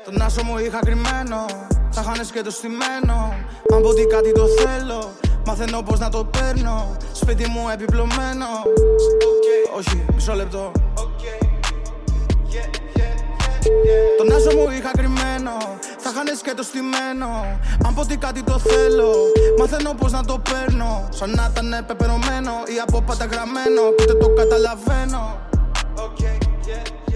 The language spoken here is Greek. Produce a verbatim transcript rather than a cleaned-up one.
Τον άσο μου είχα κρυμμένο, θα χάνες και το στημένο. Αν πω ότι κάτι το θέλω, μαθαίνω πως να το παίρνω. Σπίτι μου επιπλωμένο. Okay. Όχι, μισό λεπτό. Okay. Yeah, yeah, yeah, yeah. Τον άσο μου είχα κρυμμένο, θα χάνες και το στημένο. Αν πω ότι κάτι το θέλω, μαθαίνω πως να το παίρνω. Σαν να ήταν πεπερωμένο ή από πάντα γραμμένο. Ούτε το καταλαβαίνω. Okay, yeah, yeah.